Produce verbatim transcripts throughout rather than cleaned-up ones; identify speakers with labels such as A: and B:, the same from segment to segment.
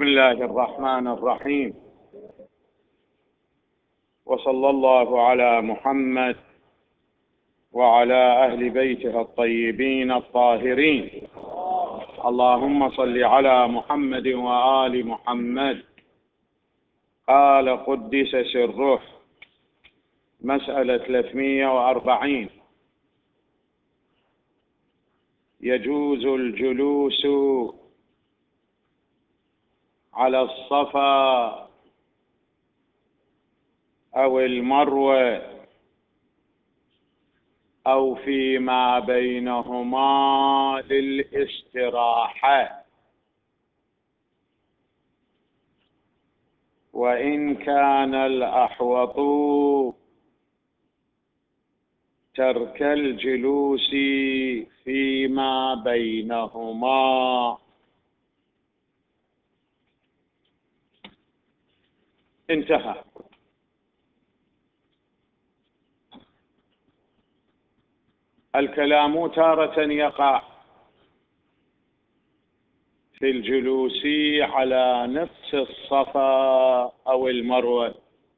A: بسم الله الرحمن الرحيم، وصلى الله على محمد وعلى أهل بيته الطيبين الطاهرين. اللهم صل على محمد وآل محمد. قال قدس سره، مسألة ثلاثمئة وأربعين: يجوز الجلوس على الصفا أو المروة أو فيما بينهما للاستراحة، وإن كان الأحوط ترك الجلوس فيما بينهما. انتهى. الكلام تارة يقع في الجلوس على نفس الصفا أو المروة،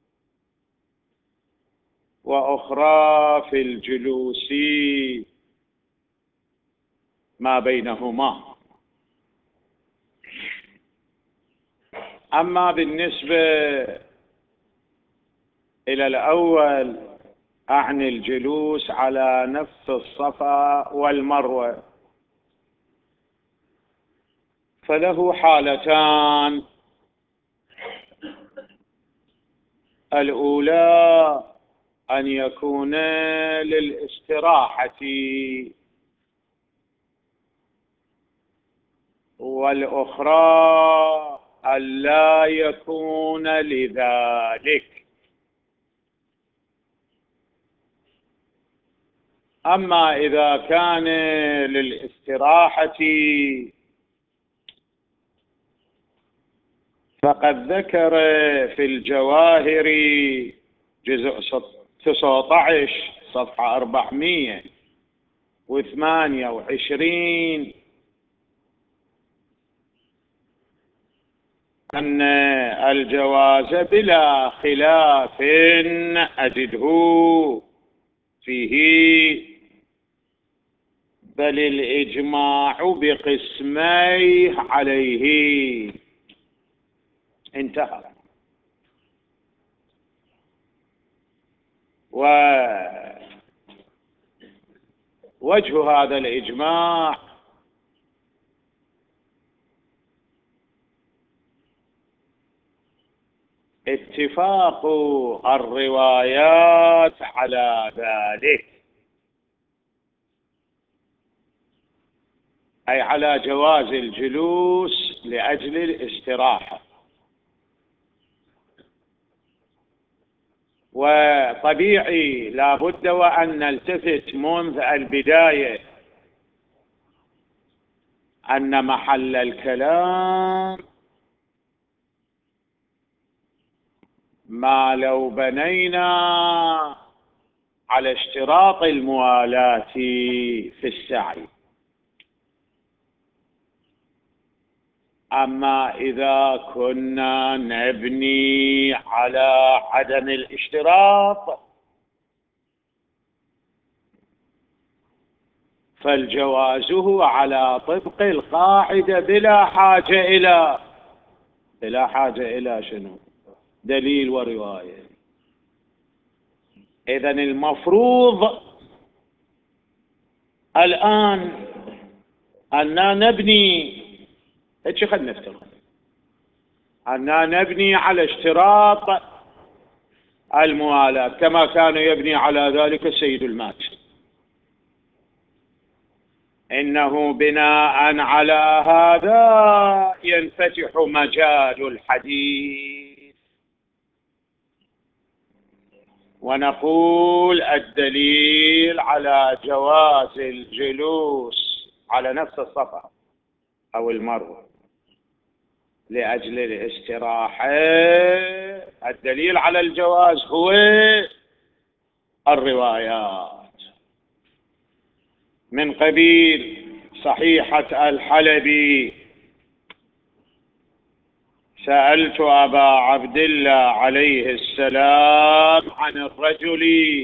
A: وأخرى في الجلوس ما بينهما. أما بالنسبة إلى الأول، أعني الجلوس على نفس الصفا والمروة، فله حالتان: الأولى أن يكون للاستراحة، والأخرى أن لا يكون لذلك. أما إذا كان للاستراحة فقد ذكر في الجواهر جزء تسعة عشر صفحة أربعمئة وثمانية وعشرين أن الجواز بلا خلاف أجده فيه، بل الإجماع بقسميه عليه. انتهى. ووجه هذا الإجماع اتفاق الروايات على ذلك، أي على جواز الجلوس لأجل الاستراحة. وطبيعي لا بد وأن نلتفت منذ البداية أن محل الكلام ما لو بنينا على اشتراط الموالاة في السعي. أما إذا كنا نبني على عدم الاشتراط فالجواز هو على طبق القاعدة بلا حاجة إلى بلا حاجة إلى شنو؟ دليل ورواية. إذن المفروض الآن أننا نبني، هيك خلنا نفترض أننا نبني على اشتراط الموالاة كما كان يبني على ذلك السيد الماجد. إنه بناء على هذا ينفتح مجال الحديث، ونقول الدليل على جواز الجلوس على نفس الصفا أو المروة لأجل الاستراحة، الدليل على الجواز هو الروايات من قبيل صحيحة الحلبي سألت أبا عبد الله عليه السلام عن الرجل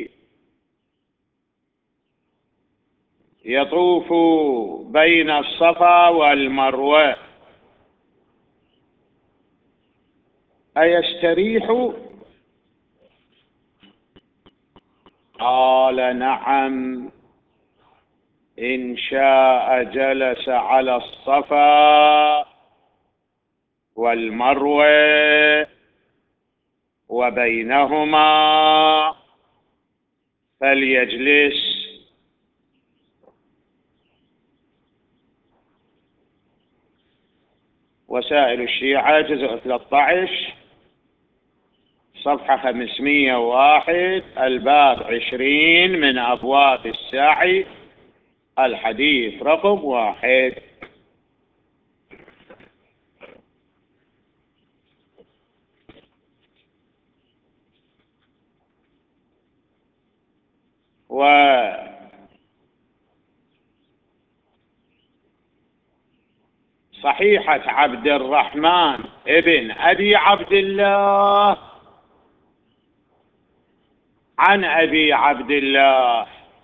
A: يطوف بين الصفا والمروة أيستريح؟ قال نعم، إن شاء جلس على الصفا والمروة وبينهما فليجلس. وسائل الشيعة جزء ثلاثة عشر صفحة خمسمائة وواحد الباب عشرين من أبواب السعي الحديث رقم واحد. وصحيحة عبد الرحمن ابن أبي عبد الله عن أبي عبد الله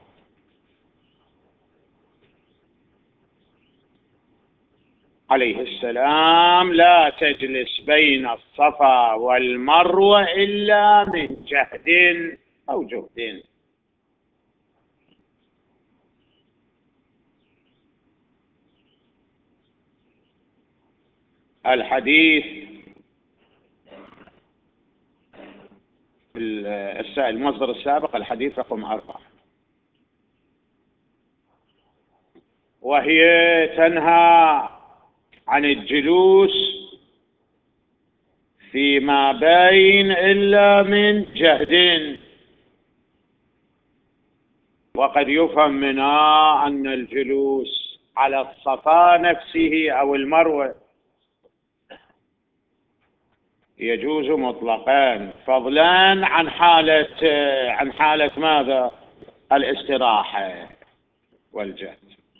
A: عليه السلام لا تجلس بين الصفا والمروة إلا من جهد أو جهد. الحديث المصدر السابق الحديث رقم أربعة، وهي تنهى عن الجلوس فيما بين إلا من جهد. وقد يفهم منها أن الجلوس على الصفا نفسه أو المروة يجوز مطلقا، فضلا عن حالة عن حالة ماذا؟ الاستراحة والجهد.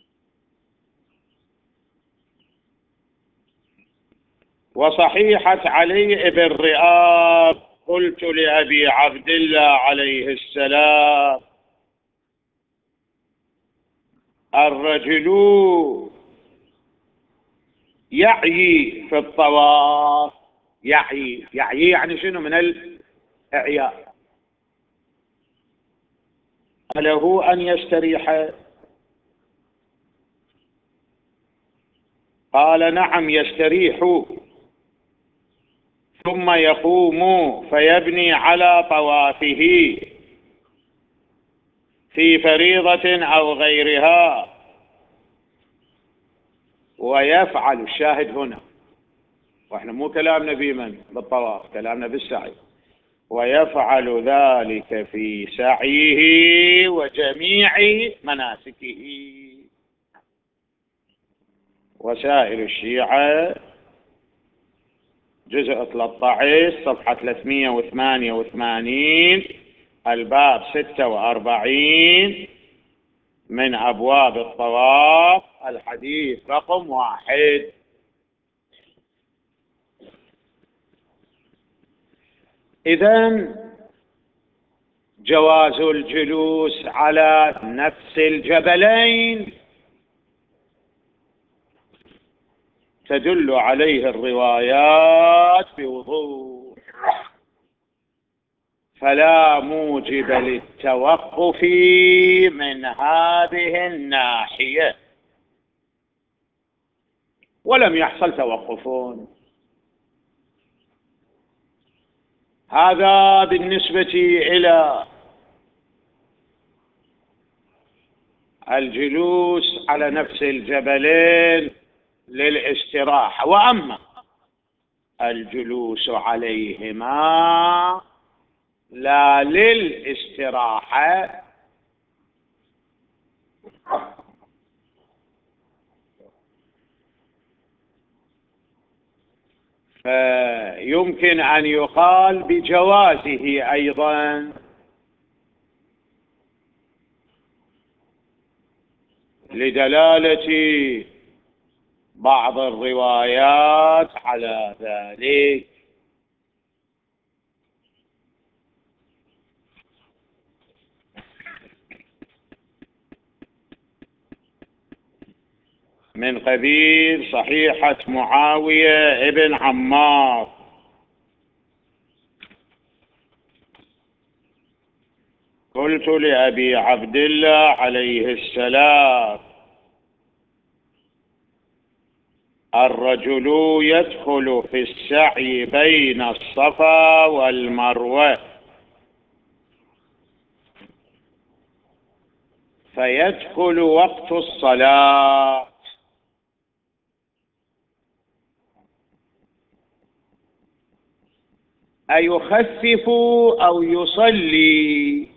A: وصحيحة علي بن رئاب قلت لأبي عبد الله عليه السلام الرجل يعي في الطواف، يعي يعي يعني شنو؟ من الإعياء، له أن يستريح؟ قال نعم يستريح، ثم يقوم فيبني على طوافه في فريضة أو غيرها ويفعل. الشاهد هنا، واحنا مو كلامنا بمن بالطواف، كلامنا بالسعي، ويفعل ذلك في سعيه وجميع مناسكه. وسائل الشيعة جزء ثلاثة عشر صفحة ثلاثمائة وثمانية وثمانين الباب ستة وأربعين من أبواب الطواف الحديث رقم واحد. إذن جواز الجلوس على نفس الجبلين تدل عليه الروايات بوضوح، فلا موجب للتوقف من هذه الناحية، ولم يحصل توقف. هذا بالنسبة إلى الجلوس على نفس الجبلين للاستراحة. وأما الجلوس عليهما لا للاستراحة فيمكن أن يقال بجوازه أيضا، لدلالة بعض الروايات على ذلك. من قبيل صحيحة معاوية ابن عمار: قلت لأبي عبد الله عليه السلام: الرجل يدخل في السعي بين الصفا والمروة فيدخل وقت الصلاة، أيخفف أو يصلي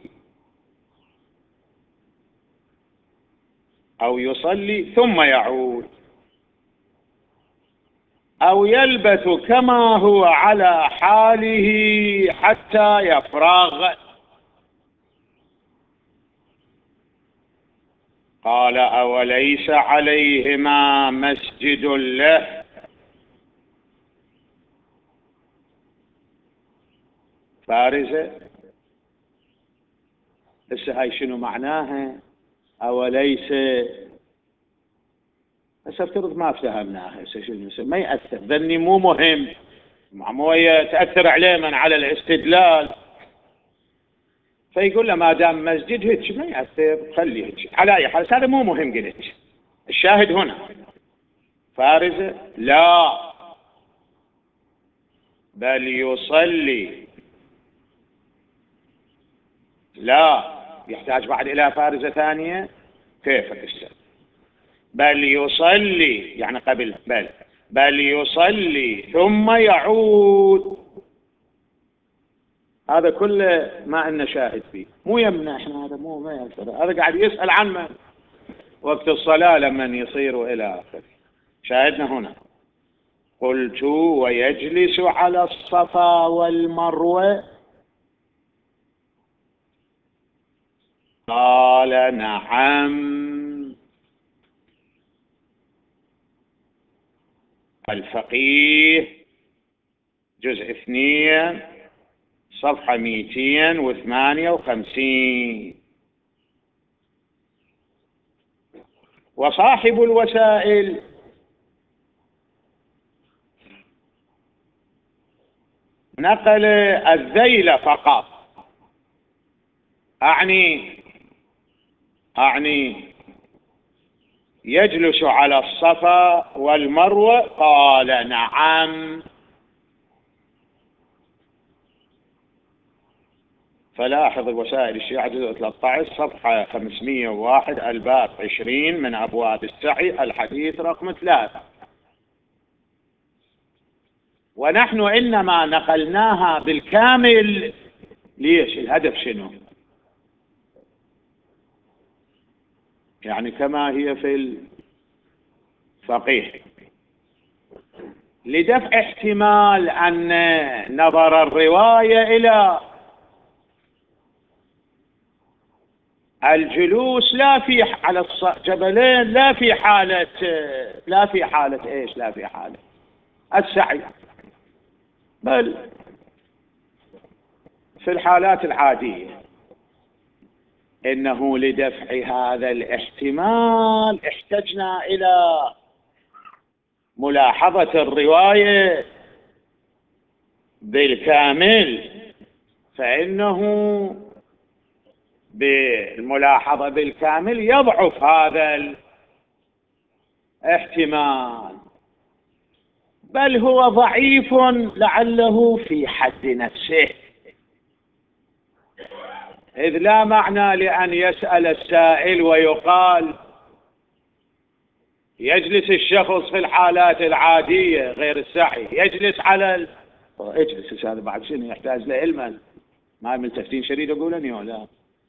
A: أو يصلي ثم يعود، أو يلبث كما هو على حاله حتى يفرغ؟ قال: أوليس عليهما مسجد له؟ فارزة. هسه هاي شنو معناها؟ أوليس، هسه افترض ما فهمناها، هسه شنو ما يأثر، ذني مو مهم، مو تأثر عليه من على الاستدلال، فيقول له ما دام مسجد هيك ما يأثر خليه هيك على أي حال، هذا مو مهم. قلت الشاهد هنا فارزة لا، بل يصلي. لا، يحتاج بعد إلى فارزة ثانية. كيف السبب؟ بل يصلي يعني قبل بل بل يصلي ثم يعود. هذا كله ما أن شاهد فيه، مو يمنع احنا، هذا مو ما يأثر، هذا قاعد يسأل عن من وقت الصلاة لمن يصير إلى آخره. شاهدنا هنا: قلت ويجلس على الصفا والمروة؟ قال: نعم. الفقيه جزء اثنين صفحة مئتين وثمانية وخمسين. وصاحب الوسائل نقل الذيل فقط، أعني أعني يجلس على الصفا والمروة. قال: نعم. فلاحظ الوسائل الشيعة جزء ثلاثة عشر صفحة خمسمئة وواحد الباب عشرين من أبواب السعي الحديث رقم ثلاثة. ونحن إنما نقلناها بالكامل. ليش؟ الهدف شنو؟ يعني كما هي في الفقيه، لدفع احتمال أن نظر الرواية إلى الجلوس لا في على الجبلين، لا في حالة لا في حالة إيش لا في حالة السعي، بل في الحالات العادية. إنه لدفع هذا الاحتمال احتجنا إلى ملاحظة الرواية بالكامل، فإنه بالملاحظة بالكامل يضعف هذا الاحتمال، بل هو ضعيف لعله في حد نفسه، إذ لا معنى لأن يسأل السائل ويقال يجلس الشخص في الحالات العادية غير السعي، يجلس على ال... اجلس، هذا بعد شنو يحتاج لعلما، ما من تفتين شديد أقولني ولا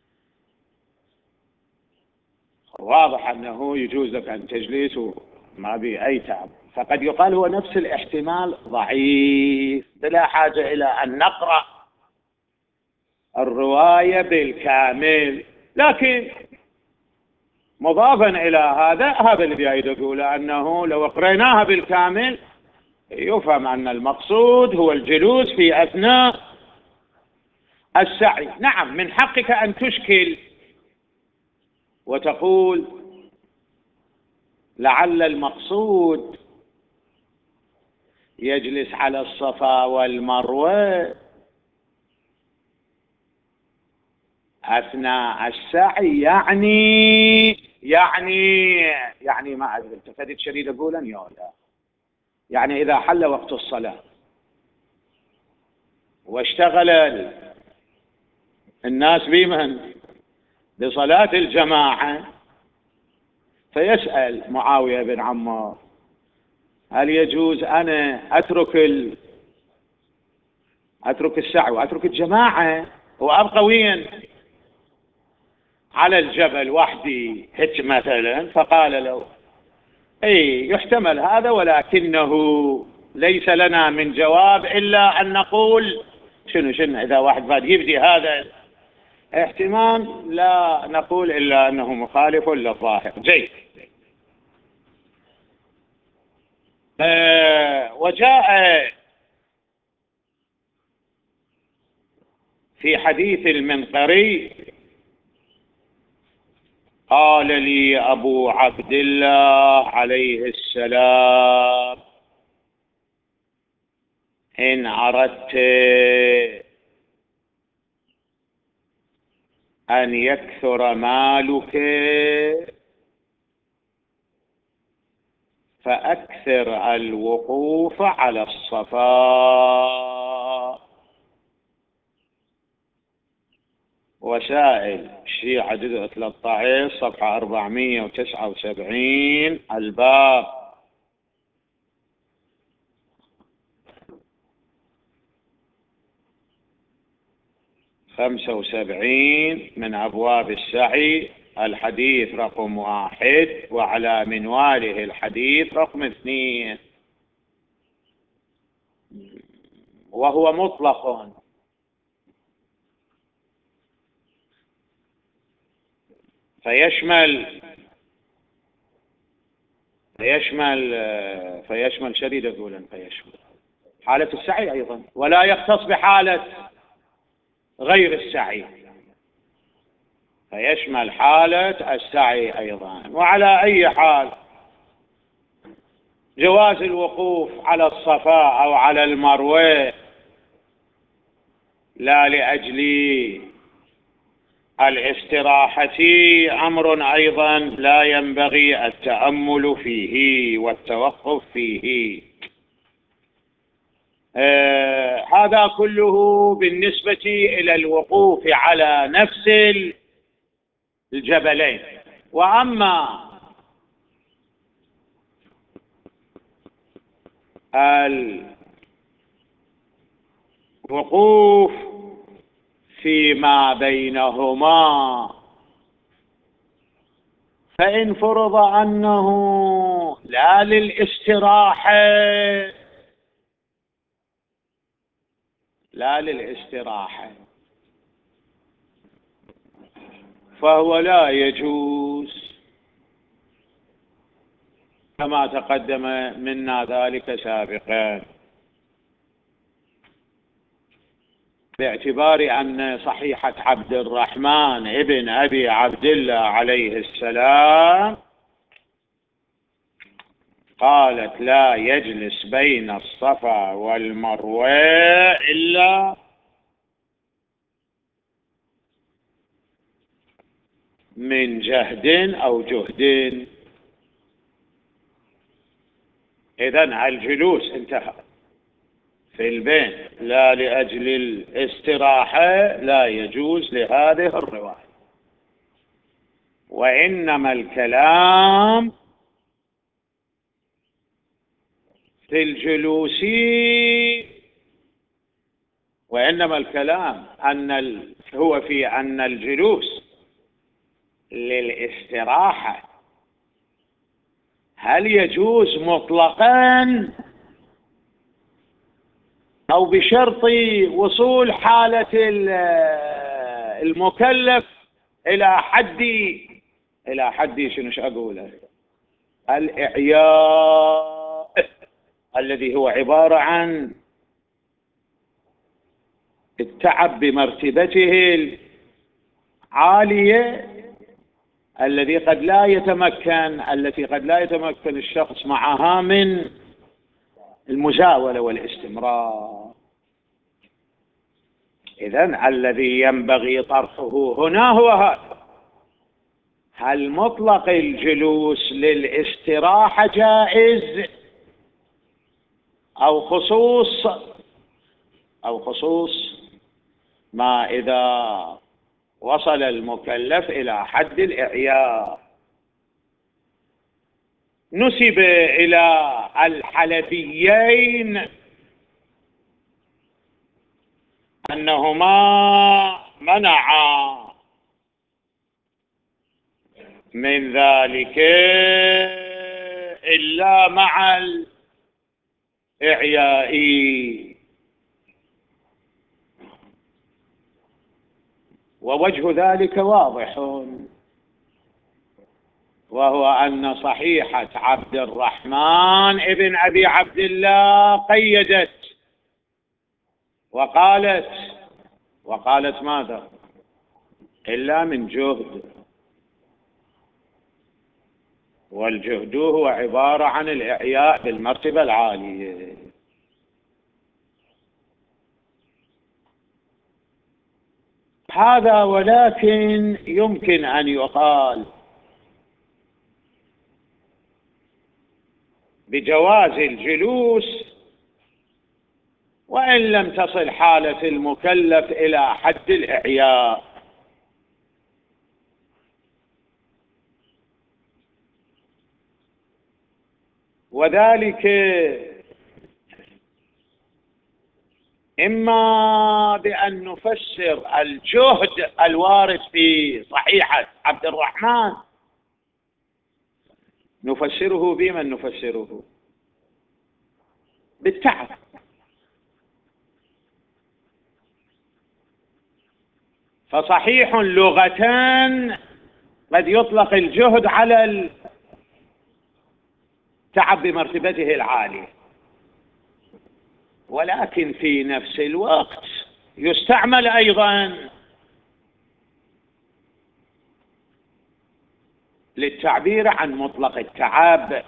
A: واضح أنه يجوز لك أن تجلس وما بي أي تعب، فقد يقال هو نفس الاحتمال ضعيف بلا حاجة إلى أن نقرأ الرواية بالكامل. لكن مضافا إلى هذا، هذا الذي يريد يقول أنه لو قريناها بالكامل يفهم أن المقصود هو الجلوس في أثناء السعي. نعم، من حقك أن تشكل وتقول لعل المقصود يجلس على الصفا والمروة أثناء السعي، يعني يعني يعني ما أدري التفت شديد أقول أن يولا يعني إذا حل وقت الصلاة واشتغل الناس بمن بصلاة الجماعة، فيسأل معاوية بن عمار هل يجوز أنا أترك ال... أترك السعي وأترك الجماعة وأبقى وين على الجبل وحدي هيك مثلا؟ فقال له اي يحتمل هذا، ولكنه ليس لنا من جواب إلا أن نقول شنو شنو إذا واحد بعد يبدي هذا احتمال، لا نقول إلا أنه مخالف للظاهر. جيد. آه وجاء في حديث المنقري قال لي أبو عبد الله عليه السلام إن أردت أن يكثر مالك فأكثر الوقوف على الصفا. وسائل الشيعة جزء ثلاثة عشر صفحة أربعمائة وتسعة وسبعين الباب خمسة وسبعين من أبواب السعي، الحديث رقم واحد، وعلى منواله الحديث رقم اثنين، وهو مطلق فيشمل فيشمل فيشمل شديد أقولا فيشمل حالة السعي أيضا، ولا يختص بحالة غير السعي، فيشمل حالة السعي أيضا. وعلى أي حال جواز الوقوف على الصفا أو على المروة لا لأجل الاستراحة أمر أيضا لا ينبغي التأمل فيه والتوقف فيه. آه هذا كله بالنسبة إلى الوقوف على نفس الجبلين. وأما الوقوف فيما بينهما فإن فرض أنه لا للاستراحة لا للاستراحة فهو لا يجوز كما تقدم منا ذلك سابقا، باعتبار أن صحيحة عبد الرحمن ابن أبي عبد الله عليه السلام قالت لا يجلس بين الصفا والمروة إلا من جهد أو جهد. إذن الجلوس انتهى في البيت لا لأجل الاستراحة لا يجوز لهذه الرواية، وإنما الكلام في الجلوس وإنما الكلام أن ال... هو في أن الجلوس للاستراحة هل يجوز مطلقا أو بشرط وصول حالة المكلف إلى حد إلى حد شنو أقوله؟ الإعياء الذي هو عبارة عن التعب بمرتبته العالية الذي قد لا يتمكن التي قد لا يتمكن الشخص معها من المزاولة والاستمرار. إذن الذي ينبغي طرحه هنا هو هذا: هل مطلق الجلوس للاستراحة جائز أو خصوص أو خصوص ما إذا وصل المكلف إلى حد الإعياء؟ نسب إلى الحلبيين أنهما منعا من ذلك إلا مع الإعياء، ووجه ذلك واضح، وهو أن صحيحة عبد الرحمن ابن أبي عبد الله قيدت وقالت وقالت ماذا؟ إلا من جهد، والجهد هو عبارة عن الإعياء بالمرتبة العالية. هذا ولكن يمكن أن يقال بجواز الجلوس وإن لم تصل حالة المكلف إلى حد الإعياء، وذلك إما بأن نفسر الجهد الوارد في صحيحة عبد الرحمن، نفسره بمن نفسره؟ بالتعب. فصحيح لغتان قد يطلق الجهد على التعب بمرتبته العالية، ولكن في نفس الوقت يستعمل أيضا للتعبير عن مطلق التعب.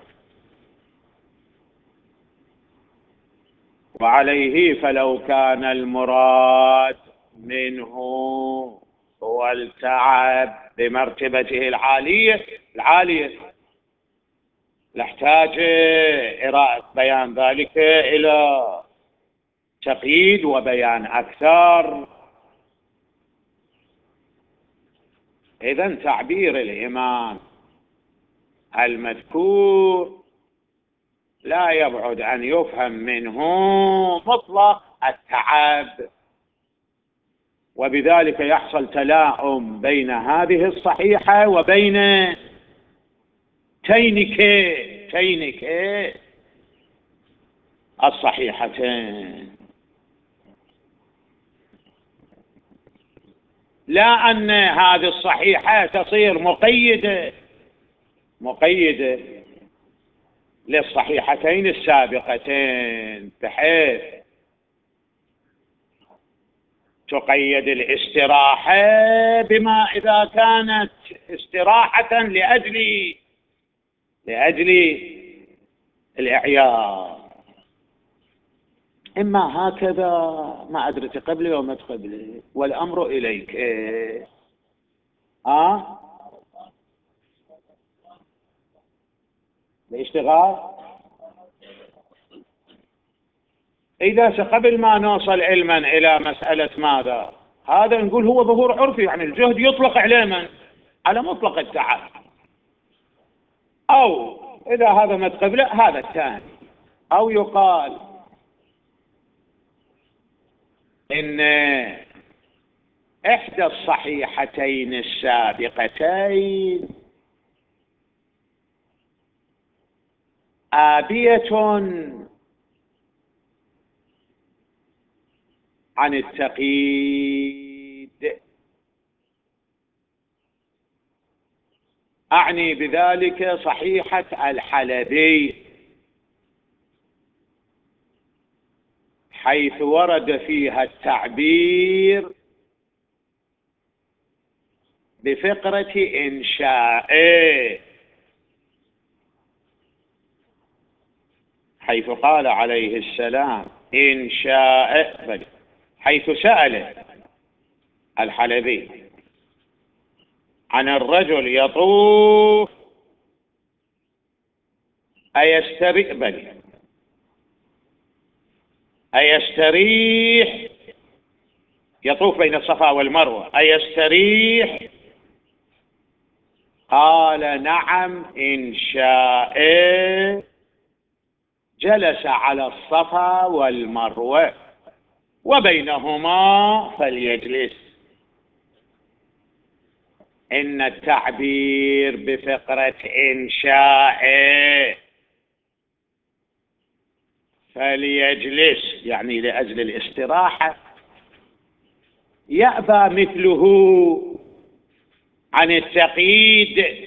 A: وعليه فلو كان المراد منه هو التعب بمرتبته العالية العالية لاحتاج إراءة بيان ذلك إلى تقييد وبيان أكثر. إذن تعبير الإمام المذكور لا يبعد أن يفهم منه مطلق التعب، وبذلك يحصل تلاؤم بين هذه الصحيحة وبين تينك تينك الصحيحتين، لا أن هذه الصحيحة تصير مقيدة مقيدة للصحيحتين السابقتين بحيث تقيد الاستراحة بما إذا كانت استراحة لأجل لأجل الإعياء. إما هكذا ما أدري قبلي وما تقبلي، والأمر إليك. إيه؟ آه الاشتغال إذا قبل ما نوصل علما إلى مسألة ماذا، هذا نقول هو ظهور عرفي، يعني الجهد يطلق على من؟ على مطلق التعب، أو إذا هذا ما تقبله هذا الثاني، أو يقال إن إحدى الصحيحتين السابقتين آبية عن التقييد، أعني بذلك صحيحة الحلبي، حيث ورد فيها التعبير بفقرة إنشائه، حيث قال عليه السلام إنشاء، حيث سأل الحلبي عن الرجل يطوف أيستريح أيستريح يطوف بين الصفا والمروة أيستريح؟ قال نعم إن شاء جلس على الصفا والمروة وبينهما فليجلس. إن التعبير بفقرة إنشاء فليجلس يعني لأجل الاستراحة، يأبى مثله عن التقييد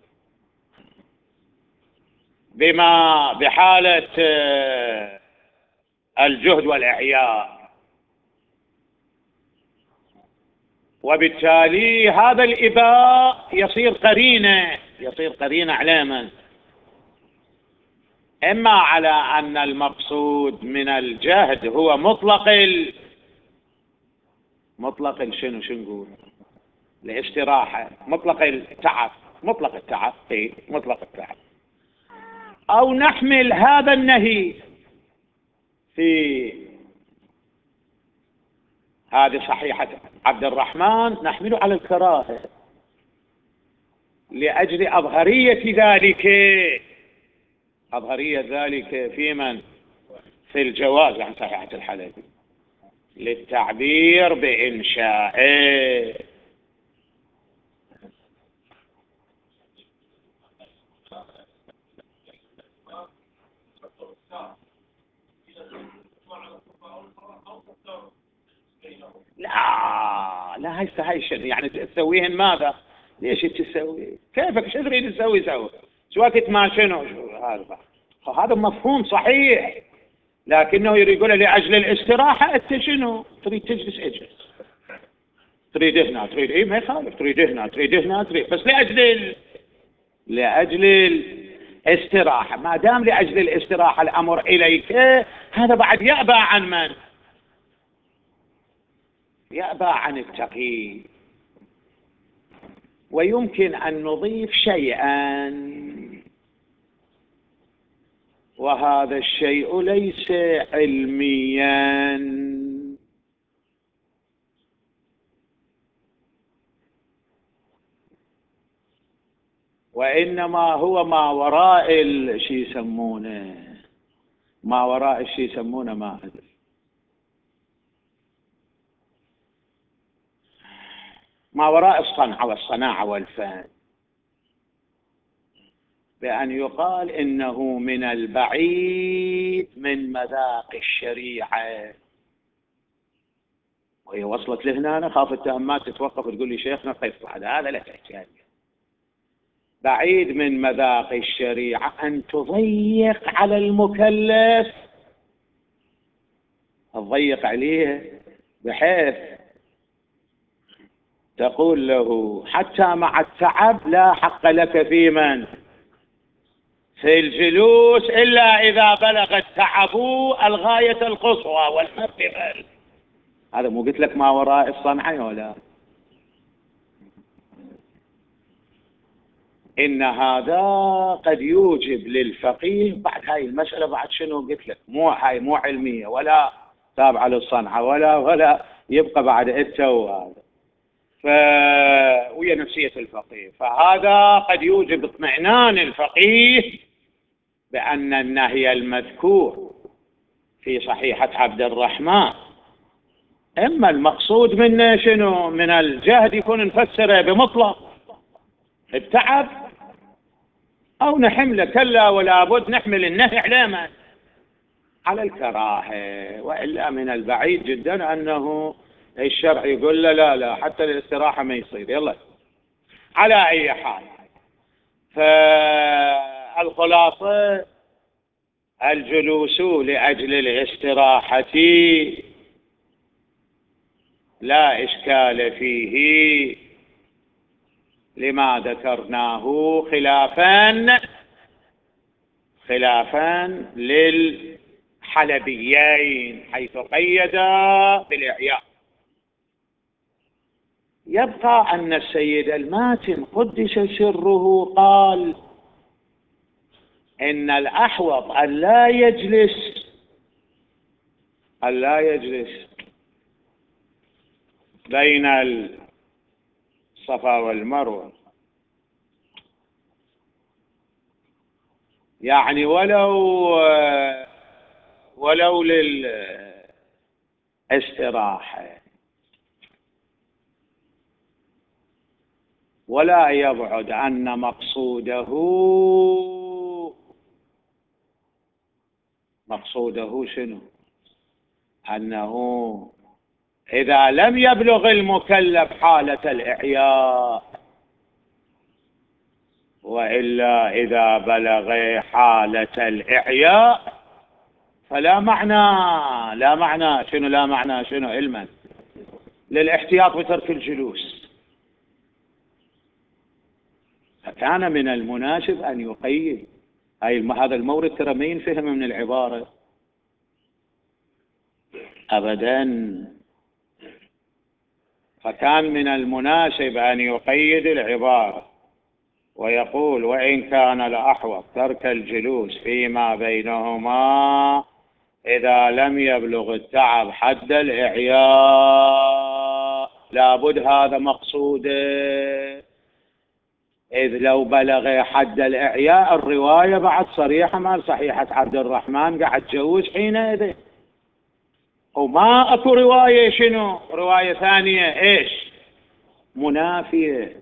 A: بما بحالة الجهد والإعياء، وبالتالي هذا الإباء يصير قرينة يصير قرينة على من؟ إما على أن المقصود من الجهد هو مطلق ال... مطلق ال... شنو شنو نقول الاستراحة، مطلق التعب مطلق التعب إيه؟ مطلق التعب، أو نحمل هذا النهي في هذه صحيحة عبد الرحمن نحمله على الكراهة لأجل أظهرية ذلك أظهرية ذلك في من؟ في الجواز عن صحيحة الحلبي للتعبير بإنشائه. لا لا هاي هاي يعني تسويهن ماذا؟ ليش تسوي؟ كيفك شو تريد تسوي سوي؟ سواكت ما شنو هذا هذا مفهوم صحيح، لكنه يريد يقول لأجل الاستراحة أنت شنو؟ تريد تجلس اجلس، تريد هنا تريد إيه ما يخالف، تريد هنا تريد هنا تريد، بس لأجل ال... لأجل الاستراحة. ما دام لأجل الاستراحة الأمر إليك، هذا بعد يأبى عن من؟ يأبى عن التقي. ويمكن أن نضيف شيئا، وهذا الشيء ليس علميا، وإنما هو ما وراء الشيء يسمونه ما وراء الشيء يسمونه ما أدري ما وراء الصنعة والصناعة والفن، بأن يقال إنه من البعيد من مذاق الشريعة. وهي وصلت لهنا أنا خاف التهمات تتوقف وتقول لي شيخنا قف على هذا، لا تحتاج. بعيد من مذاق الشريعة أن تضيق على المكلف، تضيق عليه بحيث تقول له حتى مع التعب لا حق لك في من؟ في الجلوس إلا إذا بلغ التعب الغاية القصوى والمقبل. هذا مو قلت لك ما وراء الصنعة ولا؟ إن هذا قد يوجب للفقيه بعد هاي المسألة بعد شنو قلت لك مو هاي مو علمية ولا تابعة للصنعة ولا ولا يبقى بعد التو هذا ف... وهي نفسية الفقيه، فهذا قد يوجب اطمئنان الفقيه بأن النهي المذكور في صحيحة عبد الرحمن إما المقصود منه شنو من الجهد يكون نفسره بمطلق التعب، أو نحمله كلا ولا بد نحمل النهي على على الكراهة. وإلا من البعيد جدا أنه الشرع يقول له لا لا حتى الاستراحة ما يصير. يلا على أي حال فالخلاصة الجلوس لأجل الاستراحة لا إشكال فيه لما ذكرناه خلافا خلافا للحلبيين حيث قيدا بالإعياء. يبقى أن السيد الماتن قدس سره قال إن الأحوط أن لا يجلس أن لا يجلس بين الصفا والمروة، يعني ولو ولو للاستراحة، ولا يبعد أن مقصوده مقصوده شنو؟ أنه إذا لم يبلغ المكلف حالة الإحياء، وإلا إذا بلغ حالة الإحياء فلا معنى لا معنى شنو لا معنى شنو علما للاحتياط بترك الجلوس. فكان من المناسب أن يقيد هاي هذا المورد، ترى ما ينفهم من العبارة أبدا. فكان من المناسب أن يقيد العبارة ويقول وإن كان الأحوط ترك الجلوس فيما بينهما إذا لم يبلغ التعب حد الإعياء. لابد هذا مقصوده، إذ لو بلغ حد الإعياء الرواية بعد صريحة مال صحيحة عبد الرحمن قاعد تجوز حينئذ، وما أكو رواية شنو رواية ثانية إيش منافية.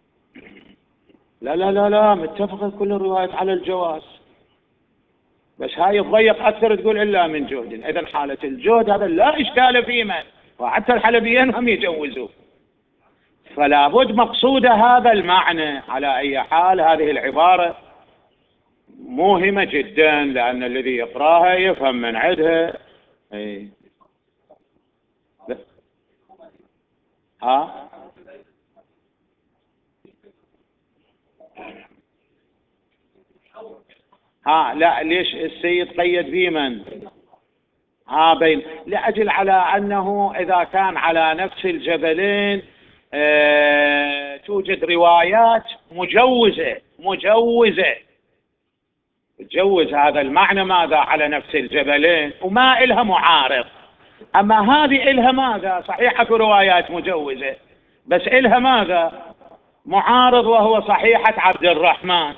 A: لا لا لا لا متفقة كل الروايات على الجواز، بس هاي تضيق أكثر تقول إلا من جهد. إذن حالة الجهد هذا لا إشكال فيه، من وحتى الحلبيين هم يجوزوا. فلا بد مقصود هذا المعنى. على أي حال هذه العبارة مهمة جدا، لأن الذي يقرأها يفهم من عندها. اي ها ها لا ليش السيد قيد بمن؟ ها بين لأجل على أنه إذا كان على نفس الجبلين اه توجد روايات مجوزة مجوزة تجوز هذا المعنى ماذا على نفس الجبلين وما إلها معارض. أما هذه إلها ماذا صحيحة روايات مجوزة، بس إلها ماذا معارض، وهو صحيحة عبد الرحمن.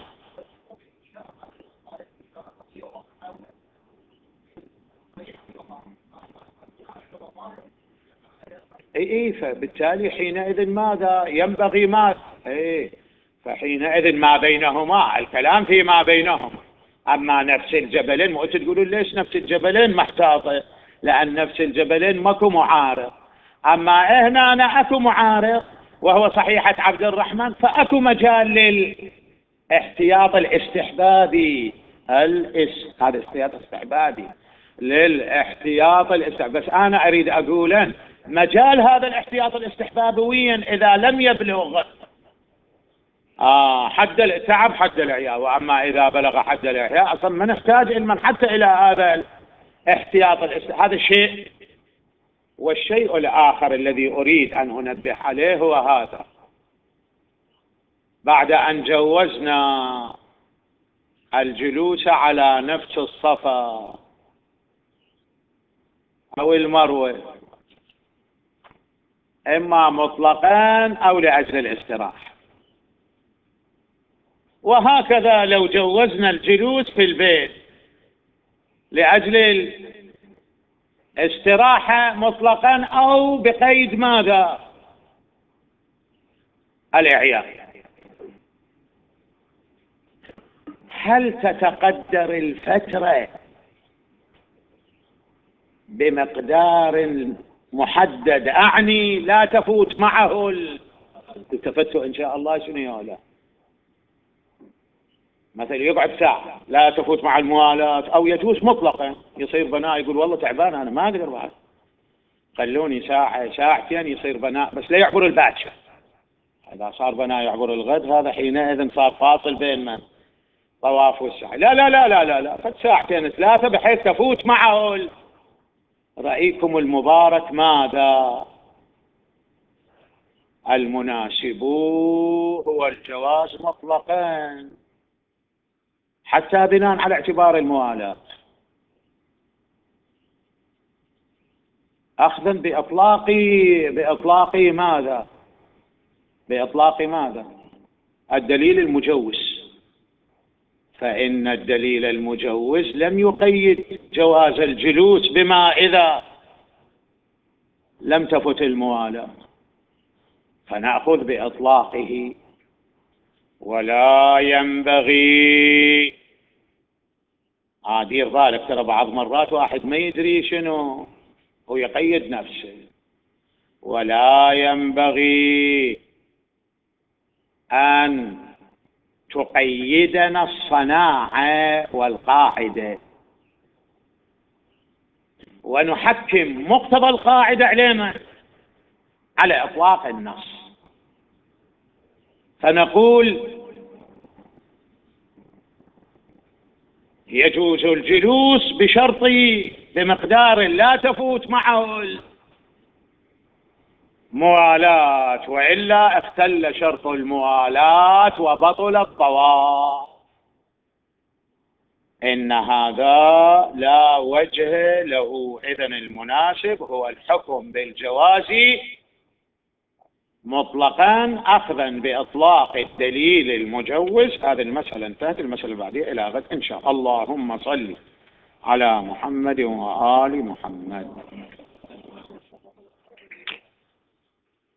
A: اي اي فبالتالي حينئذ ماذا ينبغي ما اي فحينئذ ما بينهما الكلام فيما بينهم. اما نفس الجبلين مو تقولون ليش نفس الجبلين محتاطه؟ لان نفس الجبلين ماكو معارض. اما هنا انا اكو معارض وهو صحيحة عبد الرحمن، فاكو مجال للاحتياط الاستحبابي. الاس هذا احتياط استحبابي للاحتياط الاستحبابي. بس انا اريد اقول مجال هذا الاحتياط الاستحبابي إذا لم يبلغ آه حد التعب حد الإعياء. وأما إذا بلغ حد الإعياء أصلا ما نحتاج علما حتى إلى هذا الاحتياط الاستحبابي. هذا شيء. والشيء الآخر الذي أريد أن أنبه عليه هو هذا: بعد أن جوزنا الجلوس على نفس الصفا أو المروة إما مطلقا أو لأجل الاستراحة، وهكذا لو جوزنا الجلوس في البيت لأجل الاستراحة مطلقا أو بقيد ماذا الإعياء. هل تتقدر الفترة بمقدار محدد؟ أعني لا تفوت معه التفتوا إن شاء الله شنو يا لا مثلا يقعد ساعة لا تفوت مع الموالاة، أو يجوز مطلقا يصير بناء يقول والله تعبان أنا ما أقدر بعد، خلوني ساعة ساعتين يصير بناء بس لا يعبر الباكر. إذا صار بناء يعبر الغد هذا حينئذ صار فاصل بين من طواف والسعي. لا لا لا لا لا لا قد ساعتين ثلاثة بحيث تفوت معه. رأيكم المبارك ماذا؟ المناسب هو الجواز مطلقا حتى بناء على اعتبار الموالاة، أخذا بإطلاق بإطلاق ماذا؟ بإطلاق ماذا؟ الدليل المجوز. فإن الدليل المجوز لم يقيد جواز الجلوس بما إذا لم تفت الموالاة، فنأخذ بإطلاقه. ولا ينبغي عادير بالك ترى بعض مرات واحد ما يدري شنو هو يقيد نفسه. ولا ينبغي أن تقيدنا الصناعة والقاعدة ونحكم مقتضى القاعدة علينا على إطلاق النص، فنقول يجوز الجلوس بشرط بمقدار لا تفوت معه الموالاة، وإلا اختل شرط الموالاة وبطل الطواف. إن هذا لا وجه له. إذن المناسب هو الحكم بالجواز مطلقا أخذا بإطلاق الدليل المجوز. هذه المسألة انتهت. المسألة البعدية إلى غد إن شاء الله. اللهم صل على محمد وآل محمد.